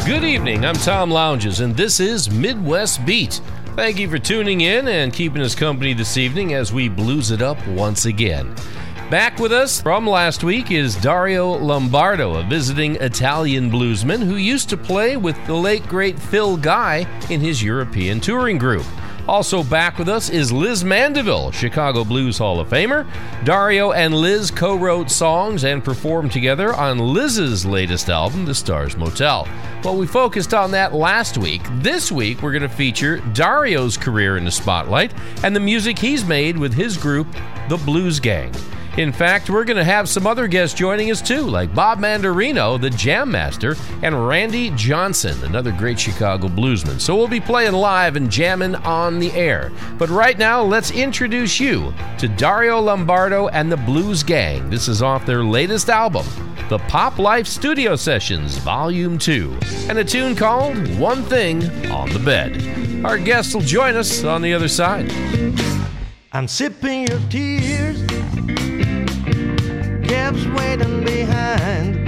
Good evening, I'm Tom Lounges, and this is Midwest Beat. Thank you for tuning in and keeping us company this evening as we blues it up once again. Back with us from last week is Dario Lombardo, a visiting Italian bluesman who used to play with the late great Phil Guy in his European touring group. Also back with us is Liz Mandeville, Chicago Blues Hall of Famer. Dario and Liz co-wrote songs and performed together on Liz's latest album, The Stars Motel. Well, we focused on that last week. This week, we're going to feature Dario's career in the spotlight and the music he's made with his group, The Blues Gang. In fact, we're going to have some other guests joining us too, like Bob Mandarino, the Jam Master, and Randy Johnson, another great Chicago bluesman. So we'll be playing live and jamming on the air. But right now, let's introduce you to Dario Lombardo and the Blues Gang. This is off their latest album, The Pop Life Studio Sessions, Volume 2, and a tune called One Thing on the Bed. Our guests will join us on the other side. I'm sipping your tears, cabs waiting behind.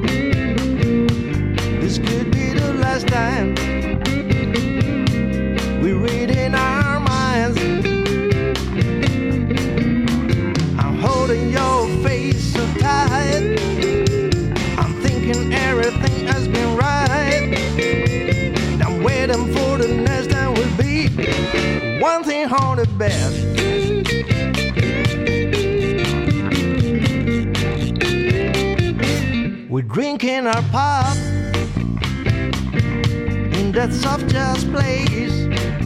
This could be the last time we read in our minds. I'm holding your face so tight, I'm thinking everything has been right. I'm waiting for the next time we'll be one thing on the bed. We're drinking our pop in that soft jazz place.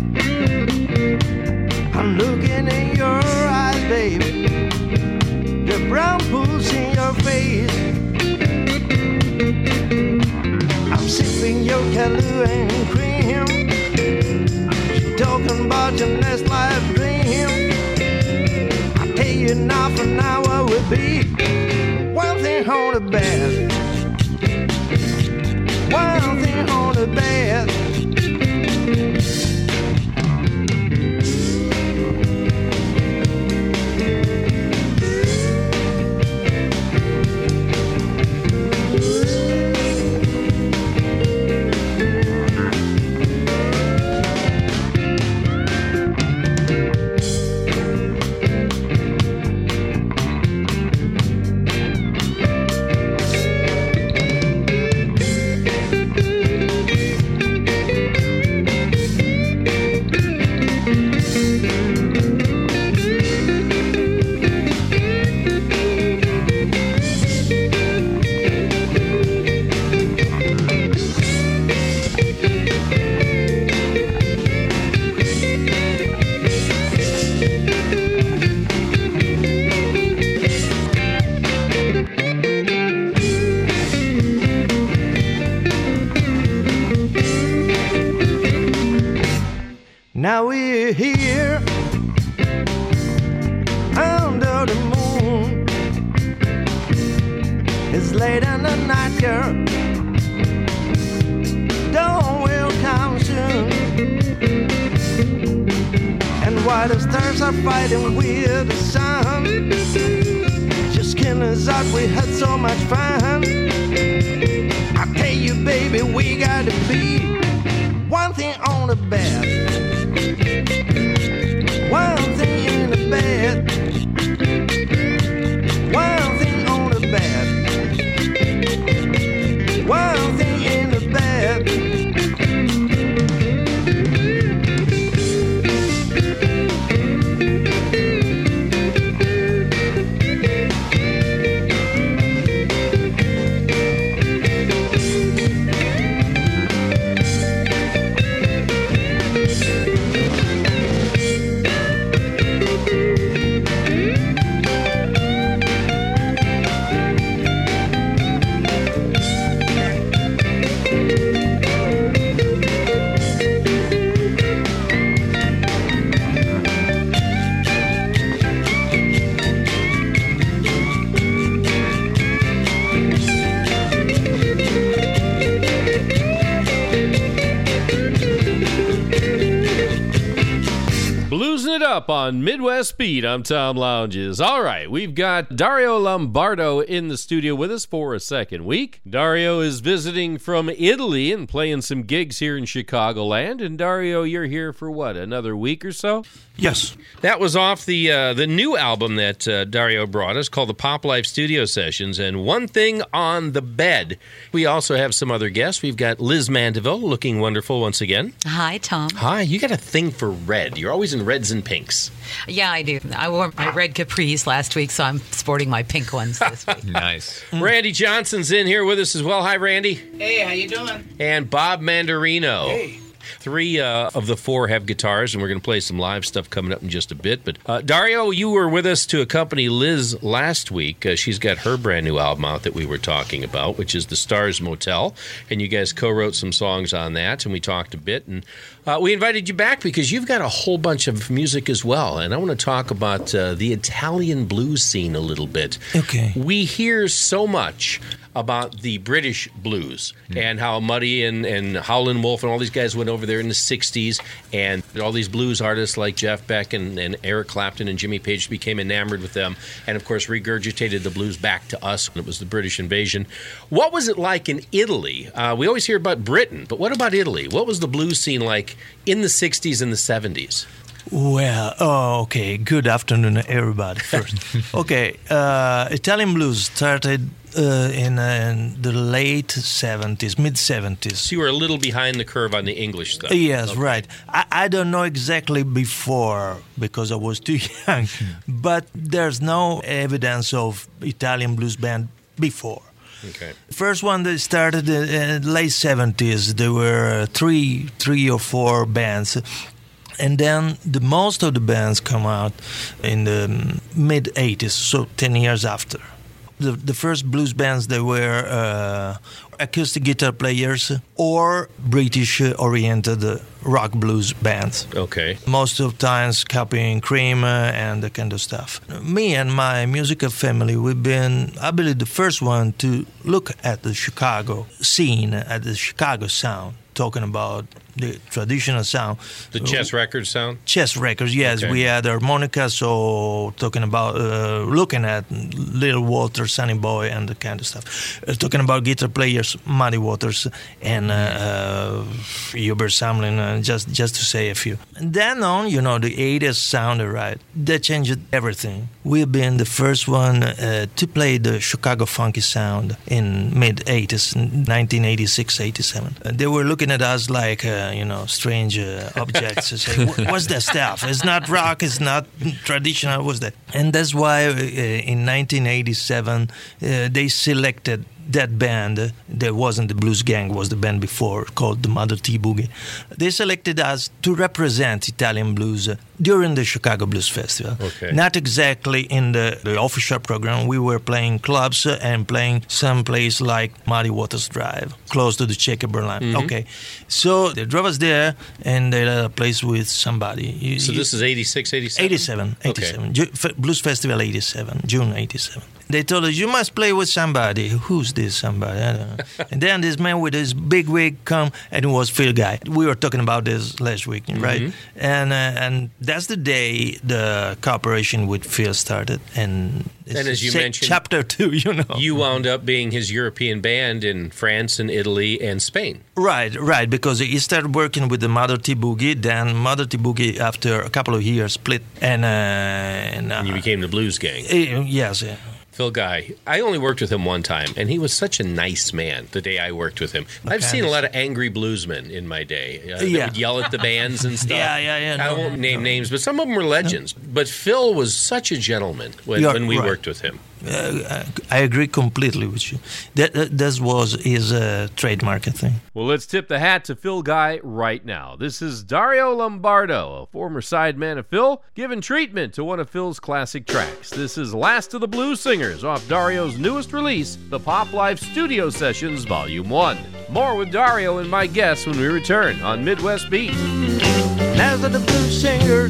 I'm looking in your eyes, baby, the brown pools in your face. I'm sipping your Kahlua and cream, talking about your next life dream. I tell you now, for now I will be one thing on the bed. One thing on the bed. Now we're here under the moon. It's late in the night, girl. Dawn will come soon. And while the stars are fighting with the sun, just skin us out, we had so much fun. I tell you, baby, we gotta be one thing on the bed. One thing in the bed. One thing on the bed. One thing in the bed. up on Midwest Beat. I'm Tom Lounges. All right, we've got Dario Lombardo in the studio with us for a second week. Dario is visiting from Italy and playing some gigs here in Chicagoland. And Dario, you're here for what, another week or so? Yes. That was off the new album that Dario brought us called the Pop Life Studio Sessions and One Thing on the Bed. We also have some other guests. We've got Liz Mandeville looking wonderful once again. Hi, Tom. Hi. You got a thing for red. You're always in reds and pinks. Yeah, I do. I wore my red capris last week, so I'm sporting my pink ones this week. Nice. Randy Johnson's in here with us as well. Hi, Randy. Hey, how you doing? And Bob Mandarino. Hey. 3 of the 4 have guitars, and we're going to play some live stuff coming up in just a bit. But Dario, you were with us to accompany Liz last week. She's got her brand new album out that we were talking about, which is The Stars Motel, and you guys co-wrote some songs on that, and we talked a bit. And we invited you back because you've got a whole bunch of music as well, and I want to talk about the Italian blues scene a little bit. Okay. We hear so much about the British blues and how Muddy and Howlin' Wolf and all these guys went over there in the 60s, and all these blues artists like Jeff Beck and Eric Clapton and Jimmy Page became enamored with them and, of course, regurgitated the blues back to us when it was the British invasion. What was it like in Italy? We always hear about Britain, but what about Italy? What was the blues scene like in the 60s and the 70s? Well, okay. Good afternoon, everybody. First, okay. Italian blues started in the late 70s, mid 70s. So you were a little behind the curve on the English stuff. Yes, Okay. right. I don't know exactly before because I was too young, but there's no evidence of Italian blues band before. Okay. First one that started in the late 70s, there were three or four bands. And then most of the bands come out in the mid-80s, so 10 years after. The first blues bands, they were acoustic guitar players or British-oriented rock blues bands. Okay. Most of times copying Cream and that kind of stuff. Me and my musical family, we've been, I believe, the first one to look at the Chicago scene, at the Chicago sound, talking about the traditional sound. The Chess Records sound? Chess Records, yes. Okay. We had harmonica, so talking about, looking at Little Walter, Sonny Boy, and that kind of stuff. Talking about guitar players, Muddy Waters, and Hubert Sumlin, just to say a few. And then on, the 80s sound arrived. That changed everything. We've been the first one to play the Chicago funky sound in mid-80s, 1986, 87. They were looking at us like, strange objects. To say, what's that stuff? It's not rock, it's not traditional, what's that? And that's why in 1987 they selected that band that wasn't the Blues Gang, was the band before called the Mother T Boogie. They selected us to represent Italian blues during the Chicago Blues Festival. Okay. Not exactly in the official program. We were playing clubs and playing some place like Muddy Waters Drive, close to the Checker line. Mm-hmm. Okay, so they drove us there and they let us play with somebody. So this is 86, 87? 87. Blues Festival 87, June 87. They told us, you must play with somebody. Who's this somebody? I don't know. And then this man with his big wig come, and it was Phil Guy. We were talking about this last week, right? Mm-hmm. And that's the day the cooperation with Phil started. And as you mentioned, Chapter 2, You wound up being his European band in France and Italy and Spain. Right, because he started working with the Mother T Boogie. Then Mother T Boogie, after a couple of years, split. And you became the Blues Gang. Yes, yeah. Phil Guy, I only worked with him one time, and he was such a nice man the day I worked with him. I've seen a lot of angry bluesmen in my day that would yell at the bands and stuff. Yeah. I won't name names, but some of them were legends. But Phil was such a gentleman when we worked with him. I agree completely with you. That was his trademark, I think. Well, let's tip the hat to Phil Guy right now. This is Dario Lombardo, a former sideman of Phil, giving treatment to one of Phil's classic tracks. This is Last of the Blues Singers off Dario's newest release, the Pop Life Studio Sessions Volume 1. More with Dario and my guests when we return on Midwest Beat. Last of the blues singers,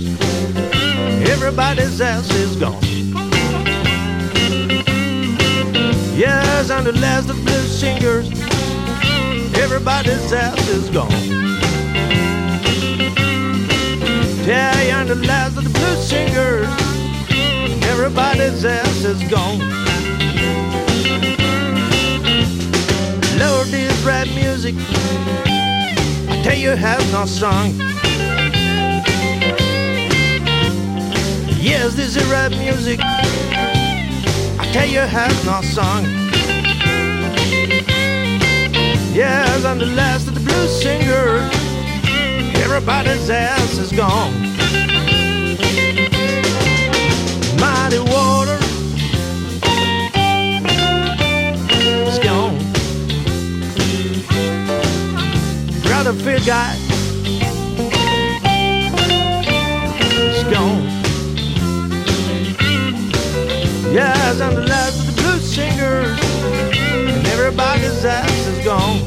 everybody's else is gone. Yes, I'm the last of blues singers, everybody's else is gone. Yeah, you're the last of the blues singers. Everybody's ass is gone. Lord, this rap music, I tell you, has no song. Yes, this is rap music, I tell you, has no song. Yes, I'm the last of the blues singers. Everybody's ass is gone. Mighty water is gone. Rutherford guy is gone. Yes, I'm the last of the blues singers, and everybody's ass is gone.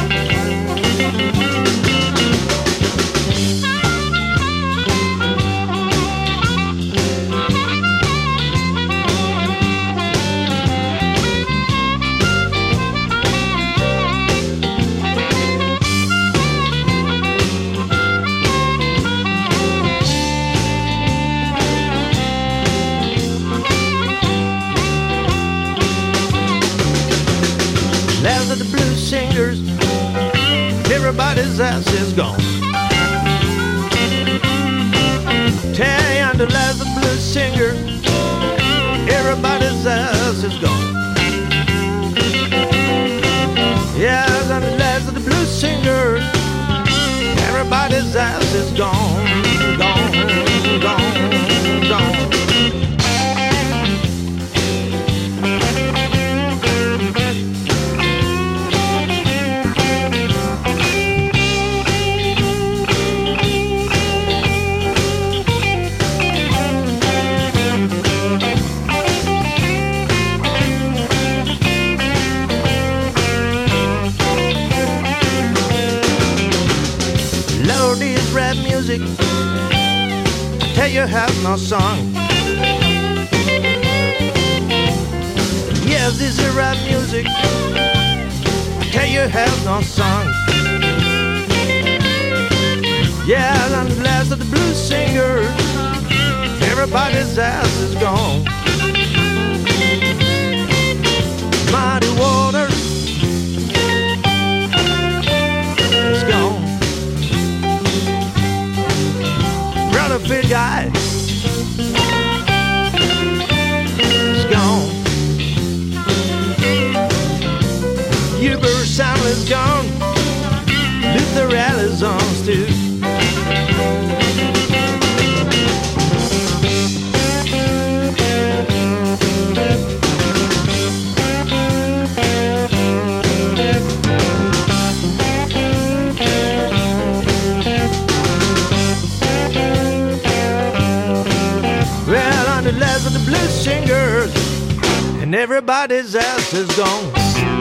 Last of the blues singers, everybody's ass is gone. Tell you I'm the last of the blues singer, everybody's ass is gone. Yes, I'm the last of the blues singers, everybody's ass is gone, gone, gone, gone. Rap music, I tell you, have no song. Yes, this is rap music, I tell you, have no song. Yeah, I'm the last of the blues singers, everybody's ass is gone. Mighty water is gone. Rutherford guy is gone. Uber sound is gone. Luther Allison too. The last of the blues singers, and everybody's ass is gone.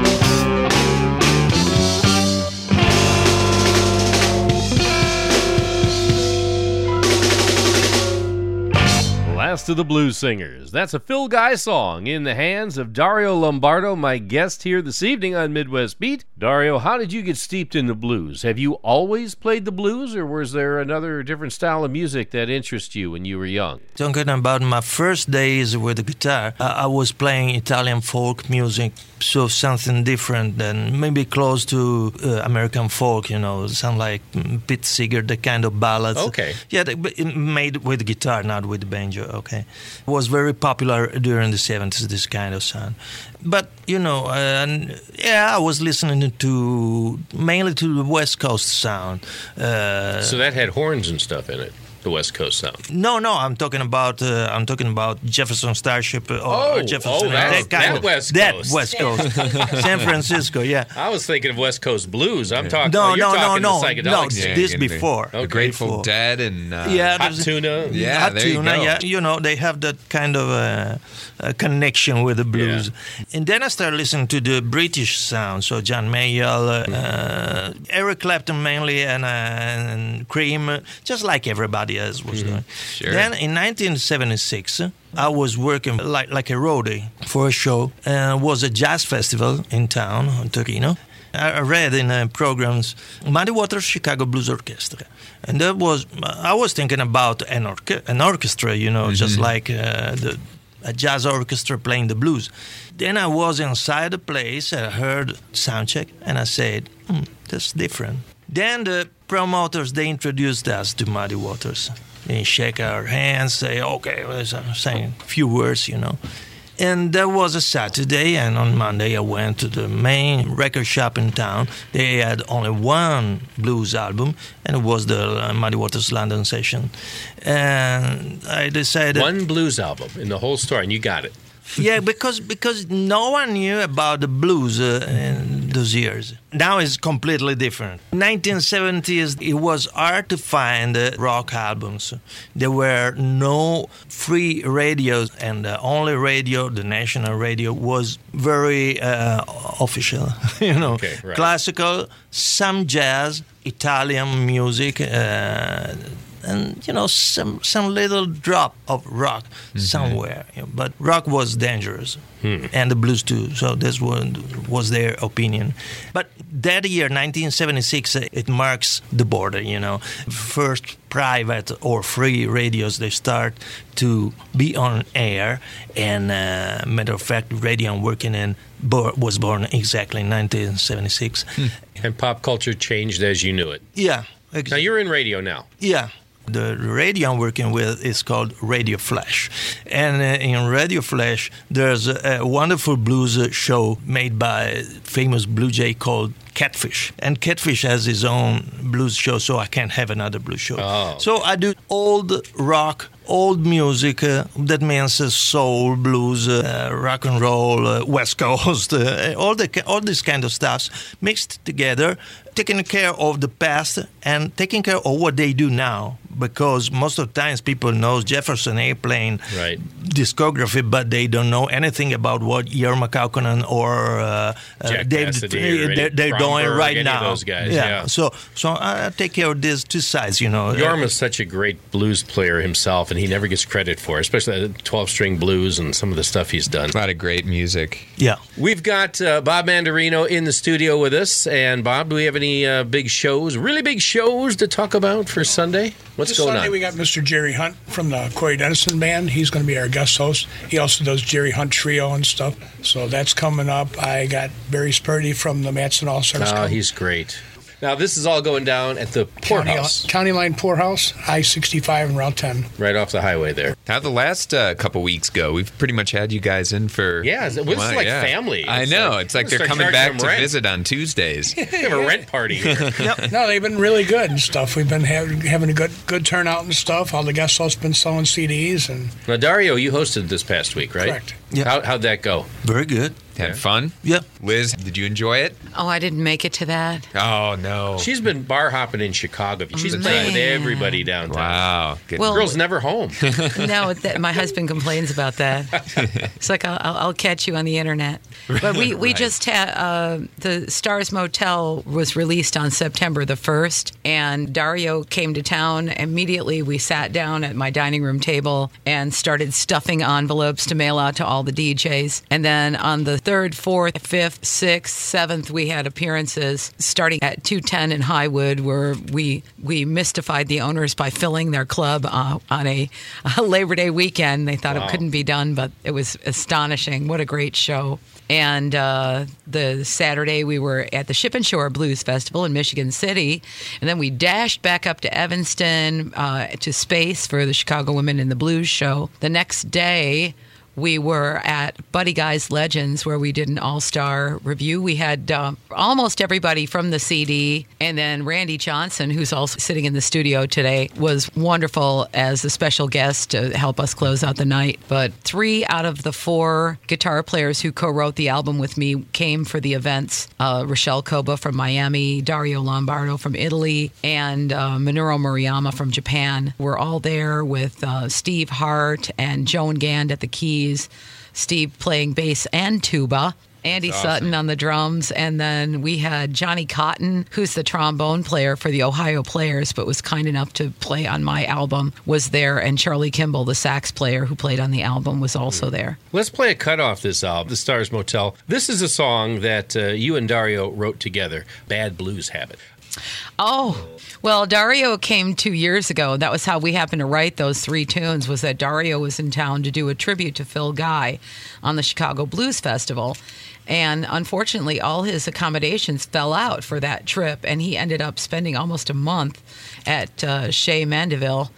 Last of the Blues Singers. That's a Phil Guy song in the hands of Dario Lombardo, my guest here this evening on Midwest Beat. Dario, how did you get steeped in the blues? Have you always played the blues, or was there another different style of music that interested you when you were young? Talking about my first days with the guitar, I was playing Italian folk music, so something different than maybe close to American folk, you know, sound like Pete Seeger, the kind of ballads. Okay. Yeah, made with guitar, not with banjo, okay. It was very popular during the 70s, this kind of sound. But, you know, I was listening mainly to the West Coast sound. So that had horns and stuff in it. The West Coast sound. No, I'm talking about Jefferson Starship or Jefferson. That West Coast. That West Coast, San Francisco. Yeah. I was thinking of West Coast blues. I'm talking. No, the psychedelic scene. This before. Okay. Grateful Dead and Hot Tuna. Yeah, Hot there Tuna. you go. Yeah, you know, they have that kind of connection with the blues. Yeah. And then I started listening to the British sound. So John Mayall, Eric Clapton mainly, and Cream, just like everybody else was doing. Sure. Then in 1976, I was working like a roadie for a show. It was a jazz festival in town, in Torino. I read in programs Muddy Waters Chicago Blues Orchestra, and I was thinking about an orchestra, just like a jazz orchestra playing the blues. Then I was inside the place, I heard sound check, and I said, that's different. Then the promoters, they introduced us to Muddy Waters. They shake our hands, say, okay, saying a few words, And that was a Saturday, and on Monday I went to the main record shop in town. They had only one blues album, and it was the Muddy Waters London session. And I decided... One blues album in the whole store, and you got it. Yeah, because no one knew about the blues in those years. Now it's completely different. 1970s, it was hard to find rock albums. There were no free radios, and the only radio, the national radio, was very official. Okay, right. Classical, some jazz, Italian music, and some little drop of rock somewhere, but rock was dangerous, and the blues too. So this was their opinion. But that year, 1976, it marks the border. First private or free radios, they start to be on air, and matter of fact, radio I'm working in was born exactly in 1976. And pop culture changed as you knew it. Yeah. Now you're in radio now. Yeah. The radio I'm working with is called Radio Flash. And in Radio Flash, there's a wonderful blues show made by a famous Blue Jay called Catfish. And Catfish has his own blues show, so I can't have another blues show. Oh. So I do old rock, old music, that means soul, blues, rock and roll, West Coast, all this kind of stuff mixed together, taking care of the past and taking care of what they do now. Because most of the times people know Jefferson Airplane discography, but they don't know anything about what Jorma Kaukonen or David they're doing right now. Those guys, yeah. So I take care of these two sides, Jorma's such a great blues player himself, and he never gets credit for it, especially the 12-string blues and some of the stuff he's done. A lot of great music. Yeah. We've got Bob Mandarino in the studio with us. And Bob, do we have any big shows, really big shows to talk about for Sunday? What's going Sunday, on? we got Mr. Jerry Hunt from the Corey Dennison Band. He's going to be our guest host. He also does Jerry Hunt Trio and stuff. So that's coming up. I got Barry Spurdy from the Matson All-Stars. Oh, he's great. Now, this is all going down at the Poorhouse. County Line Poorhouse, I-65 and Route 10. Right off the highway there. How'd the last couple weeks go? We've pretty much had you guys in for... Yeah, it's like family. I know. It's like they're coming back to visit on Tuesdays. We have a rent party here. Yep. No, they've been really good and stuff. We've been having a good turnout and stuff. All the guest hosts been selling CDs. And Now, Dario, you hosted this past week, right? Correct. Yeah. How'd that go? Very good. Had fun? Yeah. Liz, did you enjoy it? Oh, I didn't make it to that. Oh, no. She's been bar hopping in Chicago. She's playing with everybody downtown. Wow. Good. Well, Girl's never home. No, my husband complains about that. It's like I'll catch you on the internet. But we just had the Stars Motel was released on September the 1st, and Dario came to town. Immediately, we sat down at my dining room table and started stuffing envelopes to mail out to all the DJs. And then on the 3rd, 4th, 5th, 6th, 7th, we had appearances starting at 210 in Highwood, where we mystified the owners by filling their club on a Labor Day weekend. They thought it couldn't be done, but it was astonishing. What a great show. And the Saturday, we were at the Ship and Shore Blues Festival in Michigan City. And then we dashed back up to Evanston to Space for the Chicago Women in the Blues show. The next day, we were at Buddy Guy's Legends, where we did an all-star review. We had almost everybody from the CD, and then Randy Johnson, who's also sitting in the studio today, was wonderful as a special guest to help us close out the night. But 3 out of the 4 guitar players who co-wrote the album with me came for the events. Rochelle Koba from Miami, Dario Lombardo from Italy, and Minoru Murayama from Japan were all there with Steve Hart and Joan Gand at the keys. Steve playing bass and tuba, Andy That's Sutton on the drums, and then we had Johnny Cotton, who's the trombone player for the Ohio Players, but was kind enough to play on my album, was there, and Charlie Kimball, the sax player who played on the album, was also there. Let's play a cut off this album, The Stars Motel. This is a song that you and Dario wrote together, Bad Blues Habit. Oh, well, Dario came 2 years ago. That was how we happened to write those 3 tunes, was that Dario was in town to do a tribute to Phil Guy on the Chicago Blues Festival. And unfortunately, all his accommodations fell out for that trip, and he ended up spending almost a month at Chez Mandeville.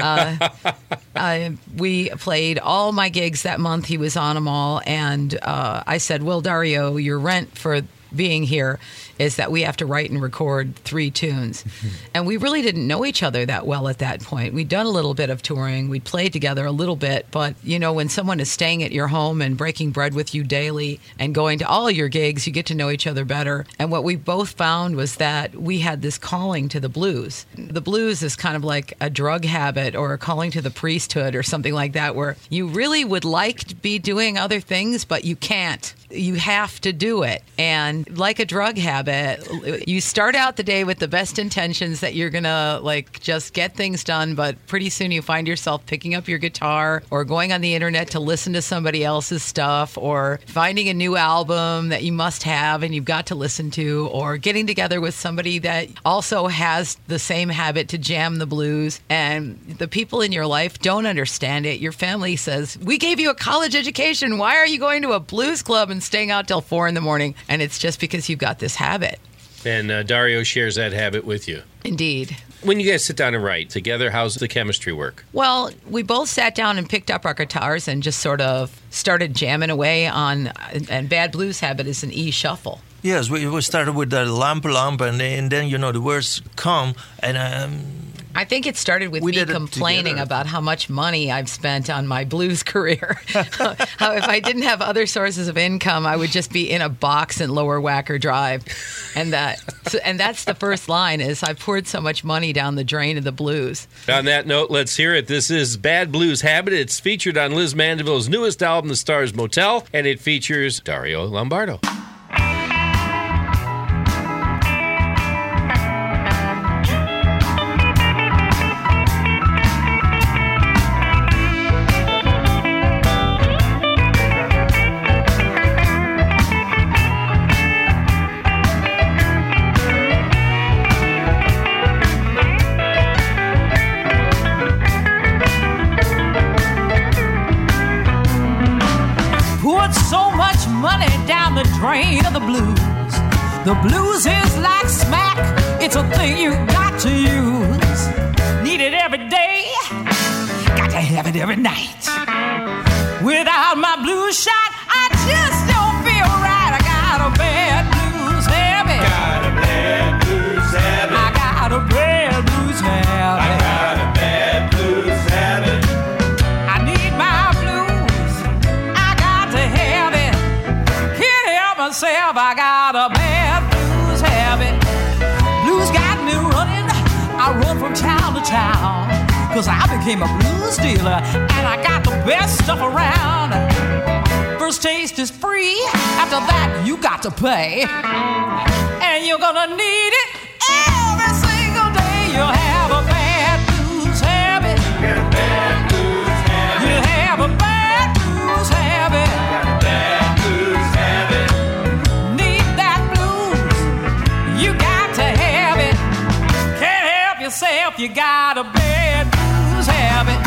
We played all my gigs that month. He was on them all. And I said, well, Dario, your rent for being here is that we have to write and record 3 tunes. And we really didn't know each other that well at that point. We'd done a little bit of touring. We'd played together a little bit. But, you know, when someone is staying at your home and breaking bread with you daily and going to all your gigs, you get to know each other better. And what we both found was that we had this calling to the blues. The blues is kind of like a drug habit or a calling to the priesthood or something like that, where you really would like to be doing other things, but you can't. You have to do it. And like a drug habit, you start out the day with the best intentions that you're going to like just get things done, but pretty soon you find yourself picking up your guitar or going on the internet to listen to somebody else's stuff, or finding a new album that you must have and you've got to listen to, or getting together with somebody that also has the same habit to jam the blues. And the people in your life don't understand it. Your family says, we gave you a college education. Why are you going to a blues club and staying out till 4 a.m? And it's just because you've got this habit. And Dario shares that habit with you. Indeed. When you guys sit down and write together, how's the chemistry work? Well, we both sat down and picked up our guitars and just sort of started jamming away on, and Bad Blues Habit is an E shuffle. Yes, we started with the lamp, and then, you know, the words come, and I think it started with me complaining about how much money I've spent on my blues career. How if I didn't have other sources of income, I would just be in a box in Lower Wacker Drive. And that's the first line, is I poured so much money down the drain of the blues. On that note, let's hear it. This is Bad Blues Habit. It's featured on Liz Mandeville's newest album, The Stars Motel, and it features Dario Lombardo. Drain of the blues. The blues is like smack. It's a thing you got to use. Need it every day. Got to have it every night. Without my blues shot, I just don't feel right. I got a bad blues habit. Got a bad blues habit. I got a bad blues habit. I got a bad blues habit. I need my blues. I got to have it. Myself, I got a bad blues habit. Blues got me running. I run from town to town, 'cause I became a blues dealer and I got the best stuff around. First taste is free. After that, you got to pay. And you're gonna need it every single day. You'll have a bad blues habit. Got a bad blues habit. You have a bad blues habit. Got a bad blues habit. You got to have it. Can't help yourself. You got a bad blues habit.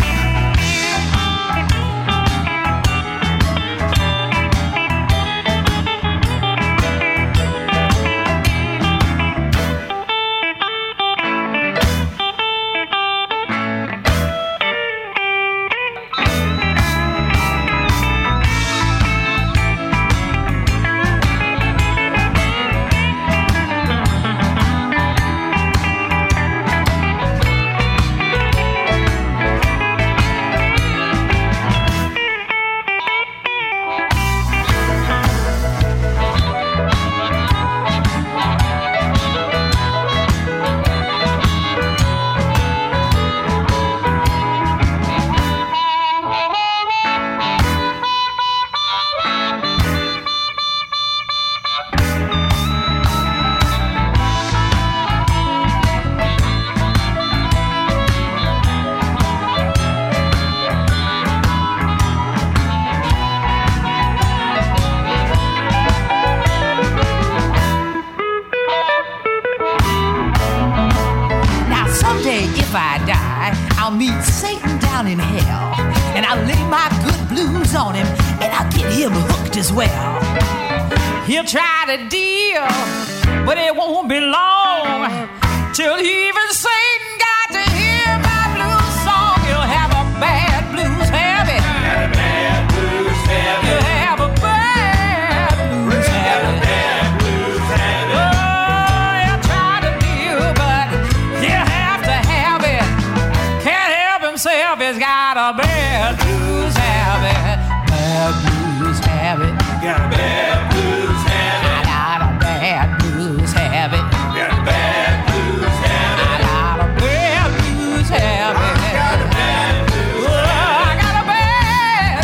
I'll meet Satan down in hell, and I'll lay my good blues on him, and I'll get him hooked as well. He'll try to deal, but it won't be long till even Satan got to hear my blues song. You'll have a bad blues habit. Got a bad blues habit. You'll have a bad blues habit. Bad blues habit. Oh, he'll try to deal, but he'll have to have it. Can't help himself, he's got a bad blues habit. Bad blues habit. Got a bad blues habit. I got a bad blues habit. Got a bad blues habit. I got a bad blues habit. I got a bad blues habit. Oh, I got a bad,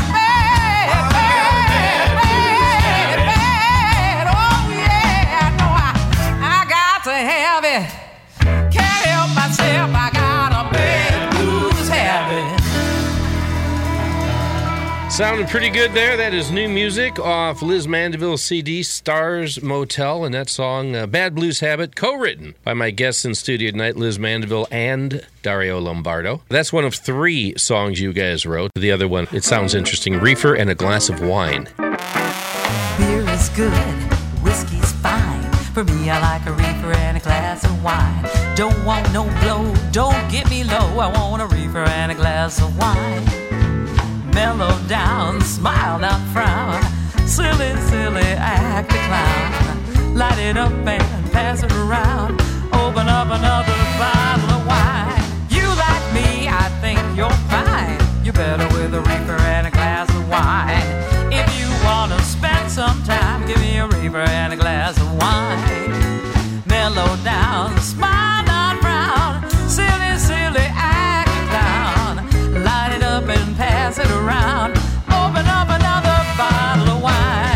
bad. Oh yeah, I know I got to have it. Can't help myself. I got a bad blues habit. Sounded pretty good there. That is new music off Liz Mandeville's CD, Stars Motel, and that song, Bad Blues Habit, co-written by my guests in studio tonight, Liz Mandeville and Dario Lombardo. That's one of 3 songs you guys wrote. The other one, it sounds interesting, Reefer and a Glass of Wine. Beer is good, whiskey's fine. For me, I like a reefer and a glass of wine. Don't want no blow, don't get me low. I want a reefer and a glass of wine. Mellow down, smile, not frown. Silly, silly, act a clown. Light it up and pass it around. Open up another bottle of wine. You like me, I think you're fine. You're better with a reefer and a glass of wine. If you want to spend some time, give me a reefer and a glass of wine. Mellow down, smile, not frown. Silly, silly, act a clown. Light it up and pass it around. Open up another bottle of wine.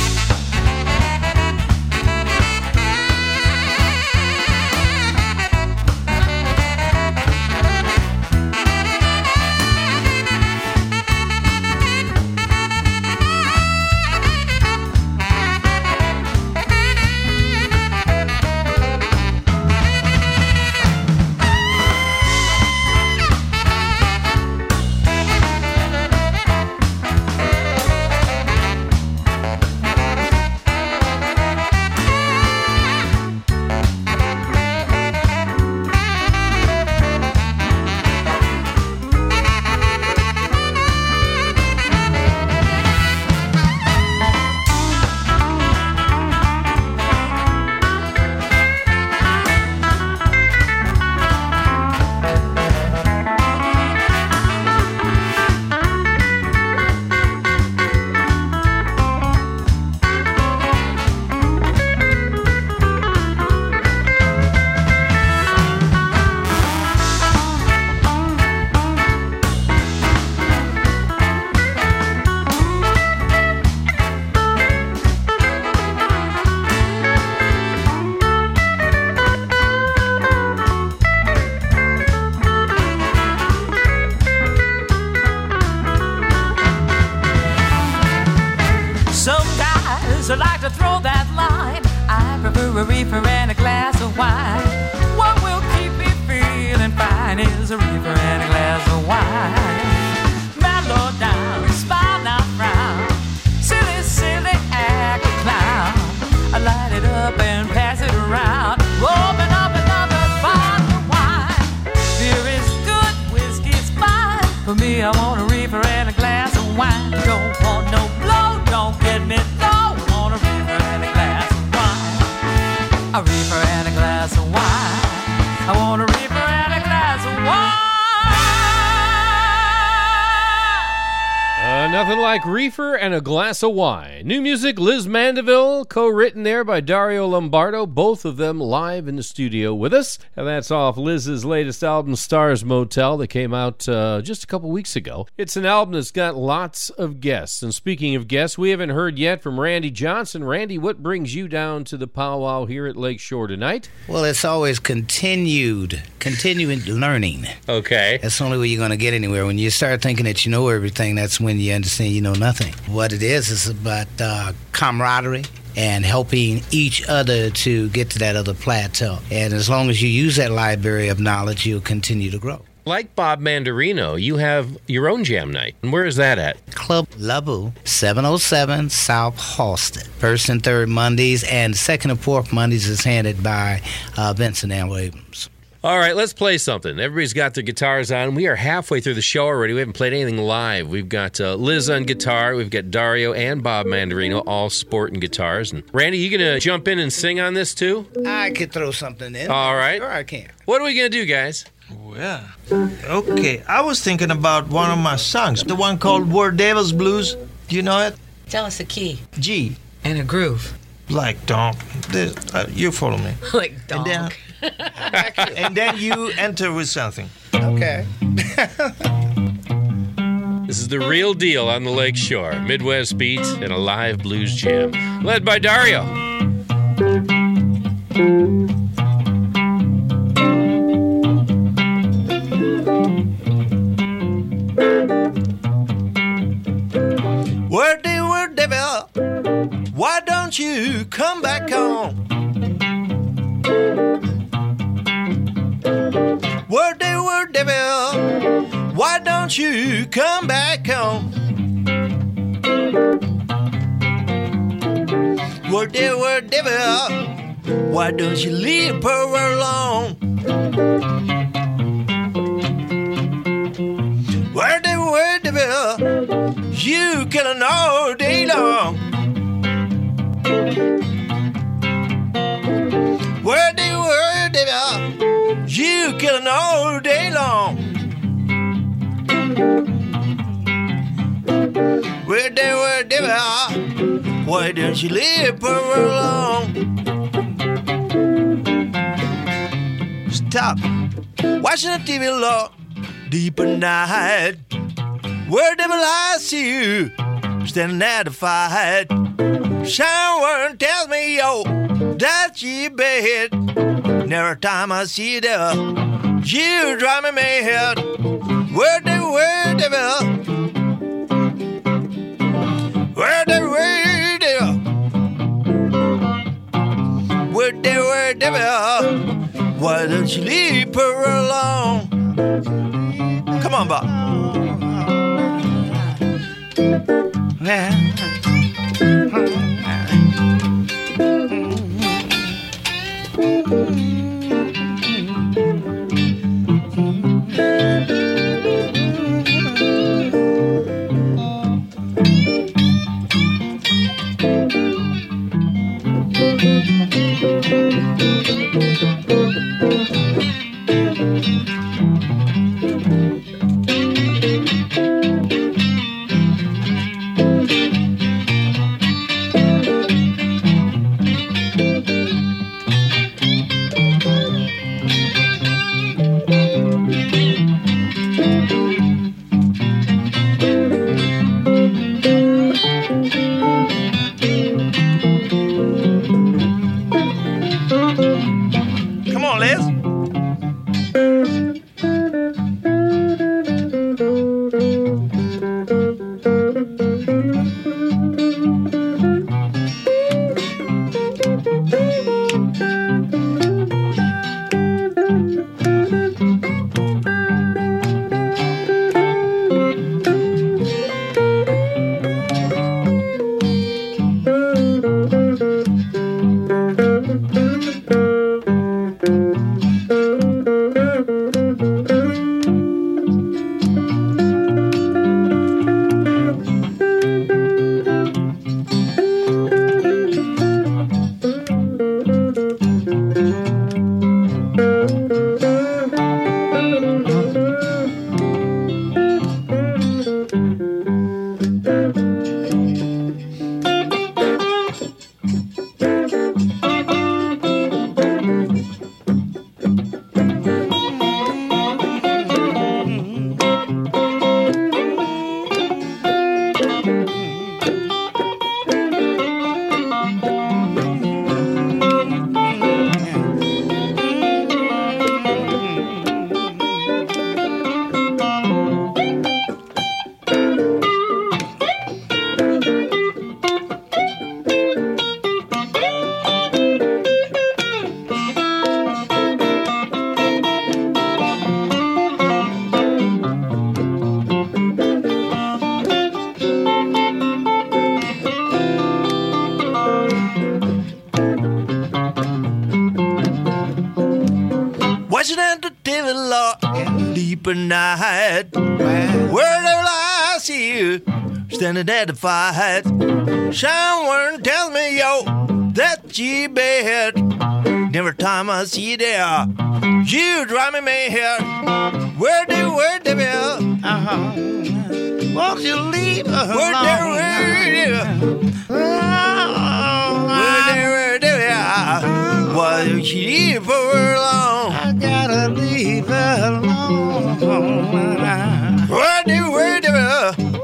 I like to throw that line. I prefer a reefer and a glass of wine. What will keep me feeling fine is a reefer and a glass of wine. Mellow down, smile, not frown. Silly, silly, act a clown. I light it up and pass it around. Open up another bottle of wine. Beer is good, whiskey's fine. For me, I want a reefer and a glass of wine. Don't want no blow, don't get me low. A reefer and a glass of wine. I want a reefer and a glass of wine. Nothing like Reefer and a Glass of Wine. New music, Liz Mandeville, co-written there by Dario Lombardo, both of them live in the studio with us. And that's off Liz's latest album, Stars Motel, that came out just a couple weeks ago. It's an album that's got lots of guests. And speaking of guests, we haven't heard yet from Randy Johnson. Randy, what brings you down to the powwow here at Lakeshore tonight? Well, it's always continuing learning. Okay. That's the only way you're going to get anywhere. When you start thinking that you know everything, that's when you understand you know nothing. What it is about camaraderie and helping each other to get to that other plateau. And as long as you use that library of knowledge, you'll continue to grow. Like Bob Mandarino, you have your own jam night. And where is that at? Club Labu, 707 South Halsted. First and third Mondays, and second and fourth Mondays is handed by Vincent L. Abrams. All right, let's play something. Everybody's got their guitars on. We are halfway through the show already. We haven't played anything live. We've got Liz on guitar. We've got Dario and Bob Mandarino, all sporting guitars. And Randy, you going to jump in and sing on this too? I could throw something in. All right. Sure I can. What are we going to do, guys? Yeah. Okay, I was thinking about one of my songs, the one called War Devil's Blues. Do you know it? Tell us a key G. and a groove. Like donk. You follow me. Like donk. And then you enter with something. Okay. This is the real deal on the Lake Shore. Midwest Beat and a live blues jam. Led by Dario. Word devil, why don't you come back home? Word devil, why don't you come back home? Word devil, why don't you leave her alone? Word devil, you killing all day long. Word devil, you killing all day long. Word devil, why don't you leave her alone? Stop watching the TV, Lord, deep at night. Where devil I see you standing at the fight. Someone tells me, yo, that you bad. Every time I see you there, you drive me mad. Where devil, where devil, where devil, why don't you leave her alone? Come on, Bob. the Lord deep at night. Wherever I see you standing at the fight, someone tells me, yo, that you bad. Every time I see you there, you drive me mad. Where the bill? Won't you leave her alone? Where the bill? Why don't you leave her alone? I gotta leave her alone. Where the bill? Where the bill?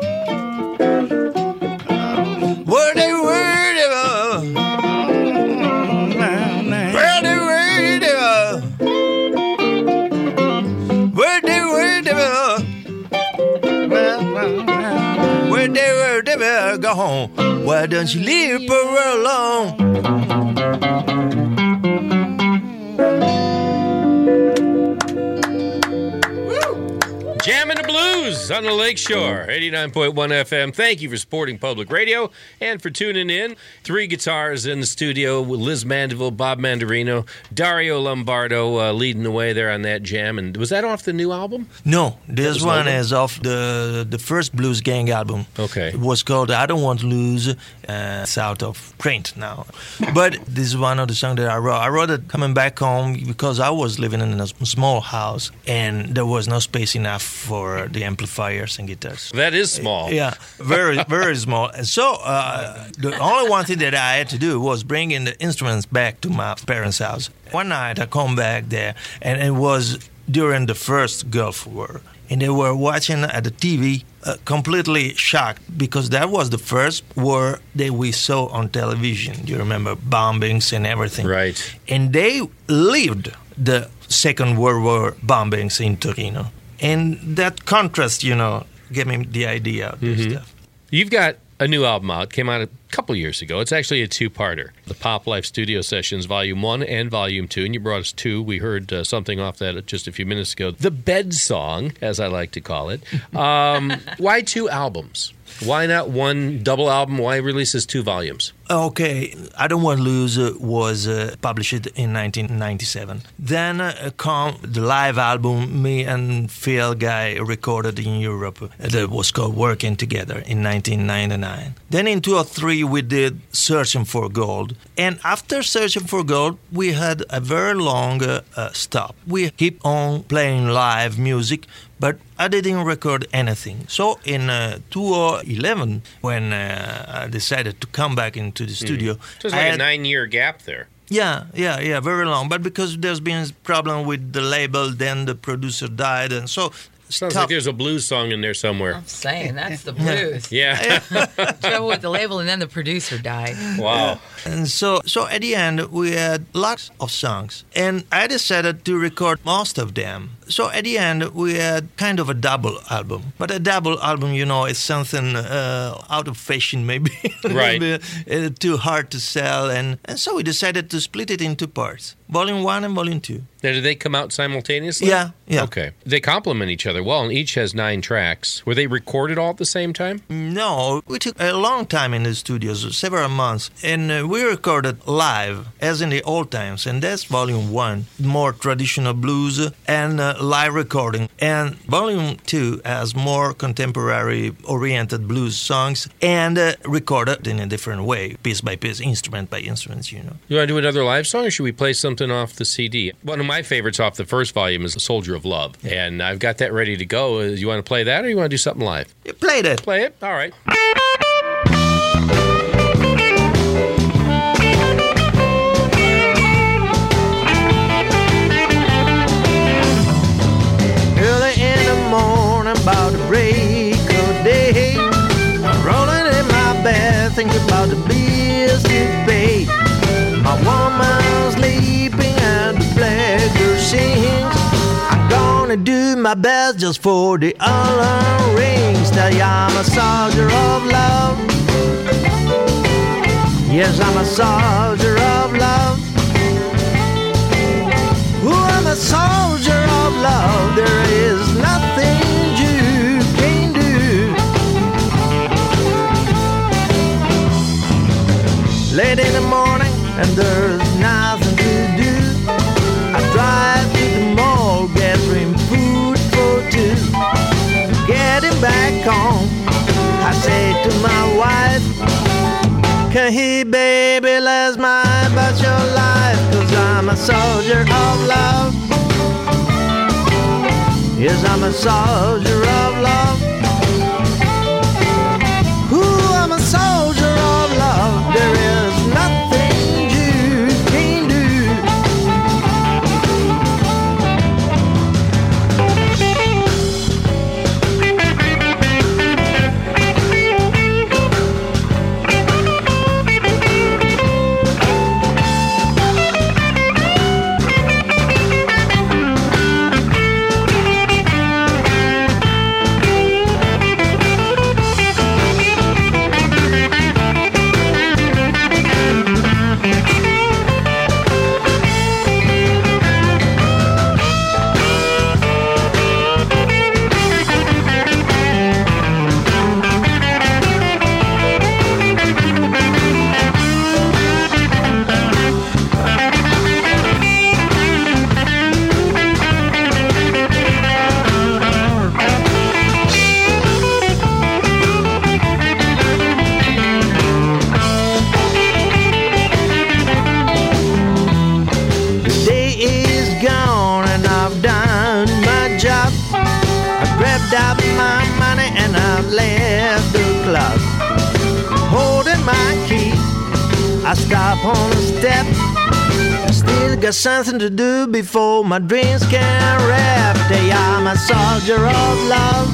Where the bill? Go home. Why don't you leave her alone? Jammin' the Blues on the Lakeshore, 89.1 FM. Thank you for supporting public radio and for tuning in. 3 guitars in the studio with Liz Mandeville, Bob Mandarino, Dario Lombardo leading the way there on that jam. And was that off the new album? No, this one is off the first Blues Gang album. Okay. It was called I Don't Want to Lose. It's out of print now. But this is one of the songs that I wrote. I wrote it coming back home because I was living in a small house and there was no space enough for the amplifiers and guitars. That is small. Yeah, very, very small. And so the only one thing that I had to do was bring in the instruments back to my parents' house. One night I come back there, and it was during the first Gulf War. And they were watching at the TV, completely shocked, because that was the first war that we saw on television. You remember bombings and everything. Right. And they lived the Second World War bombings in Torino. And that contrast, gave me the idea of this stuff. You've got a new album out. Came out a couple years ago. It's actually a 2-parter. The Pop Life Studio Sessions, Volume 1 and Volume 2. And you brought us 2. We heard something off that just a few minutes ago. The Bed Song, as I like to call it. Why 2 albums? Why not one double album? Why release as 2 volumes? Okay, I Don't Want to Lose was published in 1997. Then come the live album me and Phil Guy recorded in Europe that was called Working Together in 1999. Then in 2003 we did Searching for Gold. And after Searching for Gold we had a very long stop. We keep on playing live music, but I didn't record anything. So in 2011, when I decided to come back into the studio, So it's like a 9-year gap there. Yeah, very long. But because there's been a problem with the label, then the producer died, and so Sounds like there's a blues song in there somewhere. I'm saying that's the blues. Yeah. Trouble with the label, and then the producer died. Wow. And so at the end, we had lots of songs. And I decided to record most of them. So at the end, we had kind of a double album. But a double album, is something out of fashion, maybe. Right. Maybe, too hard to sell. And so we decided to split it into parts. Volume 1 and Volume 2. Now, did they come out simultaneously? Yeah. Okay. They complement each other well, and each has 9 tracks. Were they recorded all at the same time? No, we took a long time in the studios, several months, and we recorded live, as in the old times, and that's Volume 1, more traditional blues and live recording. And Volume 2 has more contemporary-oriented blues songs and recorded in a different way, piece by piece, instrument by instrument, You want to do another live song, or should we play something off the CD? One of my favorites off the first volume is Soldier of Love, and I've got that ready to go. You want to play that, or you want to do something live? Play that. Play it? All right. Early in the morning, about the break of day, I'm rolling in my bed, thinking about the bills to pay. My woman's sleeping and the blackbird sings. I'm gonna do my best just for the alarm rings. Tell ya I'm a soldier of love. Yes, I'm a soldier of love. Ooh, I'm a soldier of love. There is nothing you can do. Late in the morning and there's nothing to do. I drive to the mall, get 3 back home. I say to my wife, can he, baby, let's my about your life? 'Cause I'm a soldier of love. Yes, I'm a soldier of love. Ooh, I'm a soldier of love. There is nothing you can do. Up my money and I left the club. Holding my key, I stop on the step. Still got something to do before my dreams can wrap. Hey, I'm a soldier of love.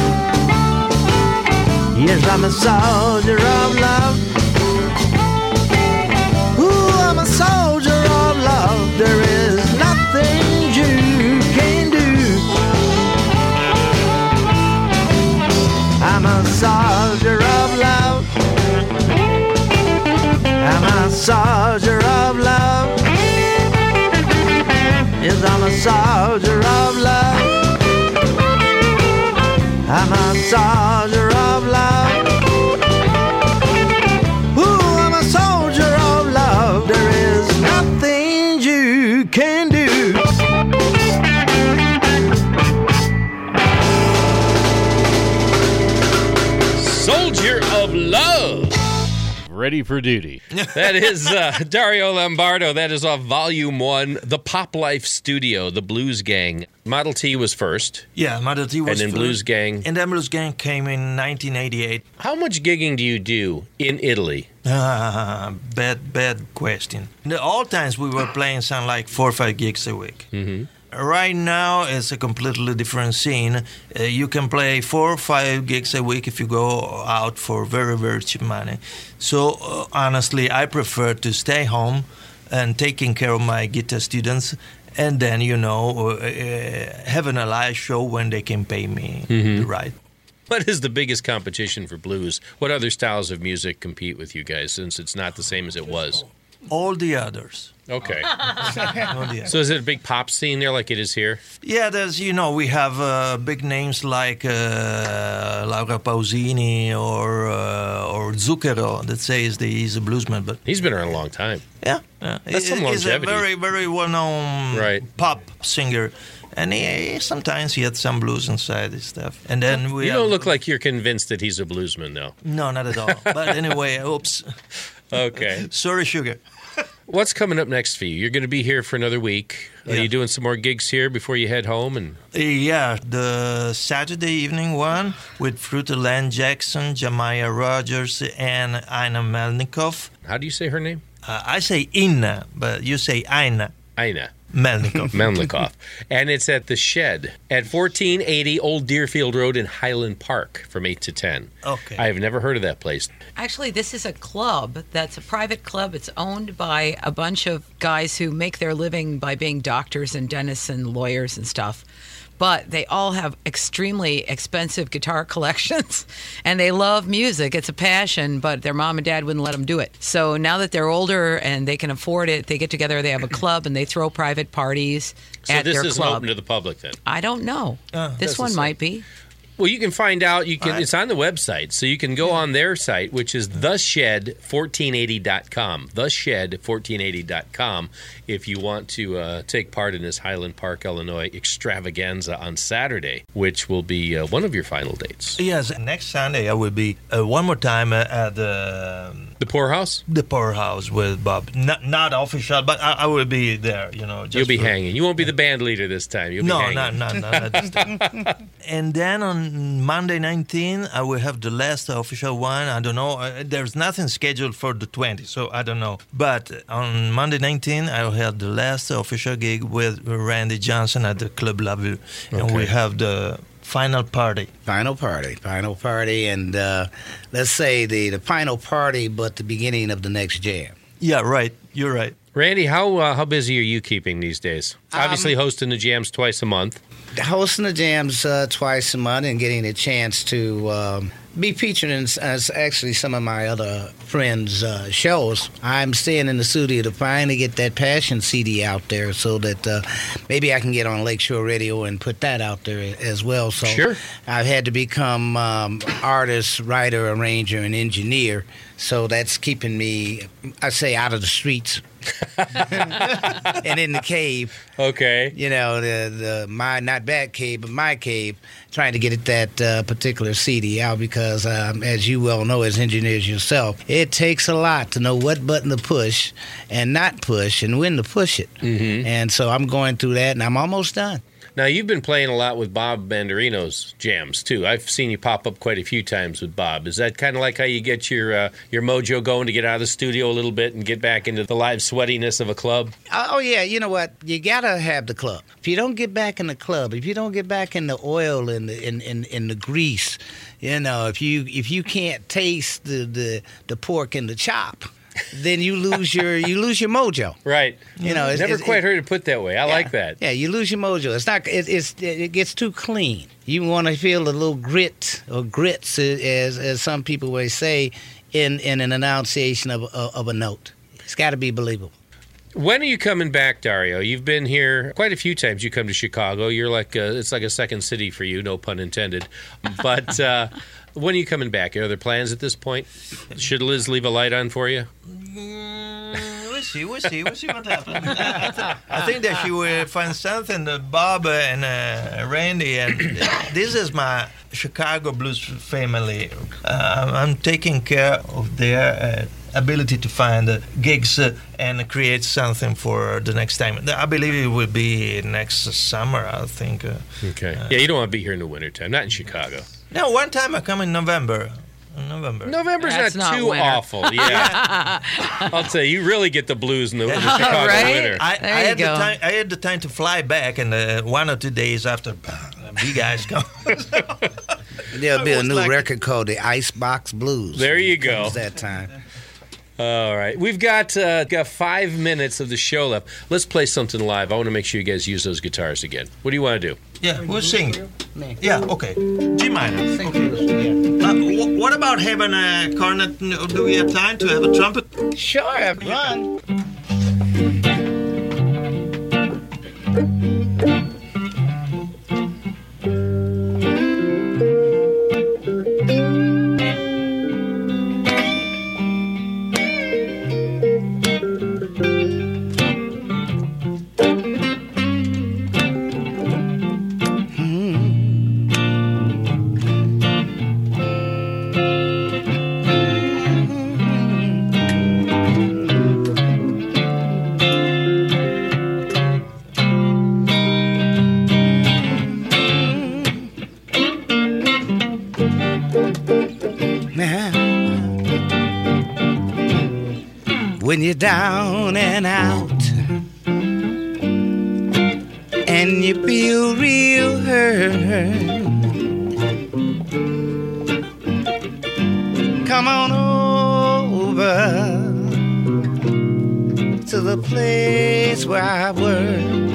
Yes, I'm a soldier of love. Ooh, I'm a soldier of love. There is nothing you can do. I'm a soldier of love. I'm a soldier of love. Yes, I'm a soldier of love. I'm a soldier of love. Ooh, I'm a soldier of love. There is nothing you can do. Soldier of Love. Ready for duty. That is Dario Lombardo. That is off Volume 1, The Pop Life Studio, The Blues Gang. Model T was first. Yeah, Model T was first. And then Blues Gang. And then Blues Gang came in 1988. How much gigging do you do in Italy? Bad question. All times we were playing something like 4 or 5 gigs a week. Mm-hmm. Right now, it's a completely different scene. You can play 4 or 5 gigs a week if you go out for very, very cheap money. So, honestly, I prefer to stay home and taking care of my guitar students and then, having a live show when they can pay me the right. What is the biggest competition for blues? What other styles of music compete with you guys, since it's not the same as it was? All the others. Okay. So is it a big pop scene there like it is here? Yeah, there's, we have big names like Laura Pausini or Zucchero that says that he's a bluesman. But he's been around a long time. Yeah. That's some longevity. He's a very, very well-known pop singer. And sometimes he had some blues inside his stuff. And then you don't look like you're convinced that he's a bluesman, though. No, not at all. But anyway, oops. Okay. Sorry, sugar. What's coming up next for you? You're going to be here for another week. Are you doing some more gigs here before you head home? Yeah, the Saturday evening one with Fruiterland Jackson, Jamiah Rogers, and Ina Melnikov. How do you say her name? I say Ina, but you say Ina. Ina. Melnikov. And it's at The Shed at 1480 Old Deerfield Road in Highland Park from 8 to 10. Okay. I have never heard of that place. Actually, this is a club that's a private club. It's owned by a bunch of guys who make their living by being doctors and dentists and lawyers and stuff. But they all have extremely expensive guitar collections, and they love music. It's a passion, but their mom and dad wouldn't let them do it. So now that they're older and they can afford it, they get together, they have a club, and they throw private parties at their club. So this isn't open to the public then? I don't know. This one might be. Well, you can find out. It's on the website, so you can go on their site, which is theshed1480.com. Theshed1480.com. If you want to take part in this Highland Park, Illinois extravaganza on Saturday, which will be one of your final dates. Yes, next Sunday I will be one more time at the Poorhouse. The Poorhouse with Bob. Not official, but I will be there. Just you'll be hanging. You won't be the band leader this time. You'll be hanging. No, not this time. And then on Monday 19, I will have the last official one. I don't know. There's nothing scheduled for the 20th, so I don't know. But on Monday 19, I will have the last official gig with Randy Johnson at the Club La Vue. Okay. And we have the final party. Final party, and let's say the final party, but the beginning of the next jam. Yeah, right. You're right. Randy, how busy are you keeping these days? Obviously hosting the jams twice a month. Hosting the jams twice a month and getting a chance to be featured in actually some of my other friends' shows. I'm staying in the studio to finally get that Passion CD out there so that maybe I can get on Lakeshore Radio and put that out there as well. So sure. I've had to become artist, writer, arranger, and engineer. So that's keeping me, I say, out of the streets. And in the cave. Okay. My not bad cave, but my cave, trying to get that particular CD out because, as you well know as engineers yourself, it takes a lot to know what button to push and not push and when to push it. Mm-hmm. And so I'm going through that, and I'm almost done. Now, you've been playing a lot with Bob Mandarino's jams, too. I've seen you pop up quite a few times with Bob. Is that kind of like how you get your mojo going to get out of the studio a little bit and get back into the live sweatiness of a club? Oh, yeah. You know what? You got to have the club. If you don't get back in the club, if you don't get back in the oil and the grease, if you can't taste the pork and the chop, then you lose your mojo. Right. Never quite heard it put that way. I like that. Yeah, you lose your mojo. It's not. It gets too clean. You want to feel a little grit or grits, as some people may say, in an enunciation of a note. It's got to be believable. When are you coming back, Dario? You've been here quite a few times. You come to Chicago. You're like it's like a second city for you, no pun intended. But when are you coming back? Are there plans at this point? Should Liz leave a light on for you? We'll see what happens. I think that she will find something. Bob and Randy, and this is my Chicago blues family. I'm taking care of their ability to find gigs and create something for the next time. I believe it will be next summer, I think. Okay. Yeah, you don't want to be here in the wintertime, not in Chicago. No, one time I come in November. November's not too winter. awful. Yeah. I'll tell you really get the blues in the Chicago winter. I had the time to fly back, and 1 or 2 days after, you guys come. There'll be a new record called the Icebox Blues. There you go. It's that time. All right. We've got 5 minutes of the show left. Let's play something live. I want to make sure you guys use those guitars again. What do you want to do? Yeah, we'll sing. Yeah, okay. G minor. Sing okay. What about having a cornet? Do we have time to have a trumpet? Sure, have fun. When you're down and out and you feel real hurt, come on over to the place where I work.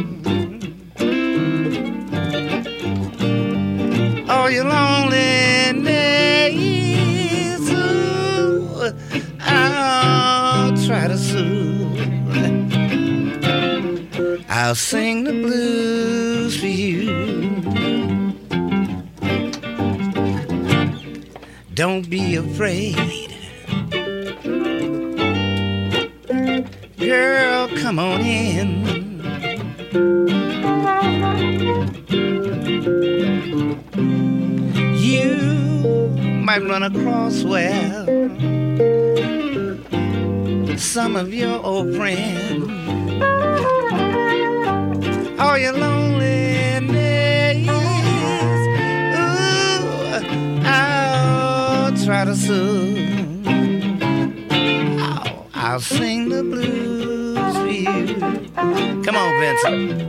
All your loneliness, ooh, I'll try to soothe. I'll sing the blues for you. don't be afraid. Girl, come on in. You might run across, well, some of your old friends. All your loneliness, ooh, I'll try to soothe. I'll sing the blues for you. Come on, Vincent.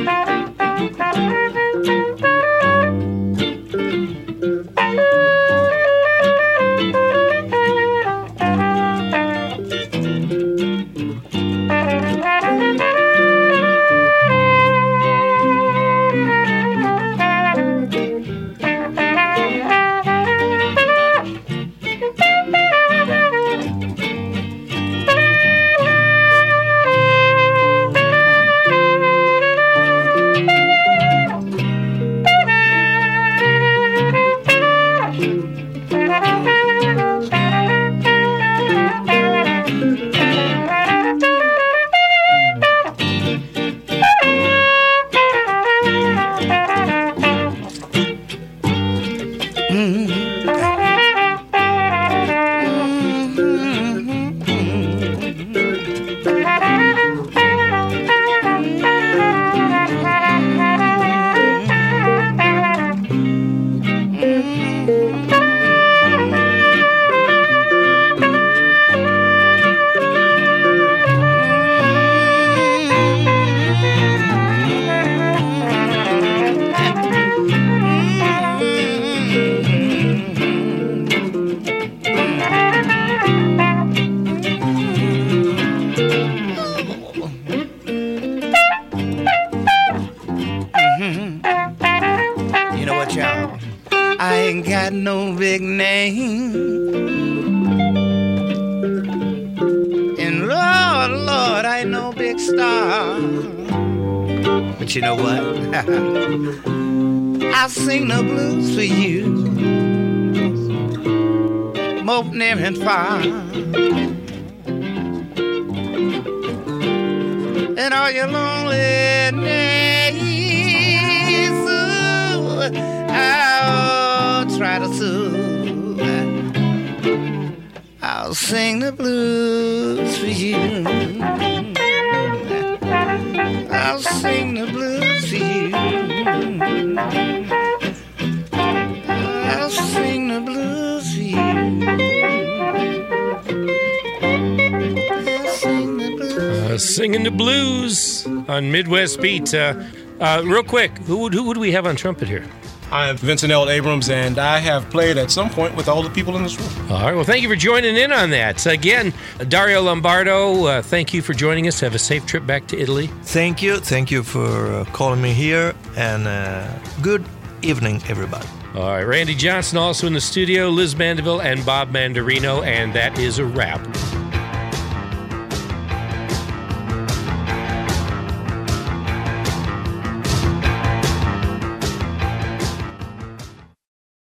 No big name, and Lord, I ain't no big star. But you know what? I'll sing the blues for you, both near and far. And all your loneliness, ooh, I'll try to soothe. I'll sing the blues for you. I'll sing the blues for you. I'll sing the blues for you. I'll sing the blues. Singing the blues on Midwest Beat. Real quick, who do we have on trumpet here? I am Vincent L. Abrams, and I have played at some point with all the people in this room. All right. Well, thank you for joining in on that. Again, Dario Lombardo, thank you for joining us. Have a safe trip back to Italy. Thank you. Thank you for calling me here, and good evening, everybody. All right. Randy Johnson also in the studio, Liz Mandeville, and Bob Mandarino, and that is a wrap.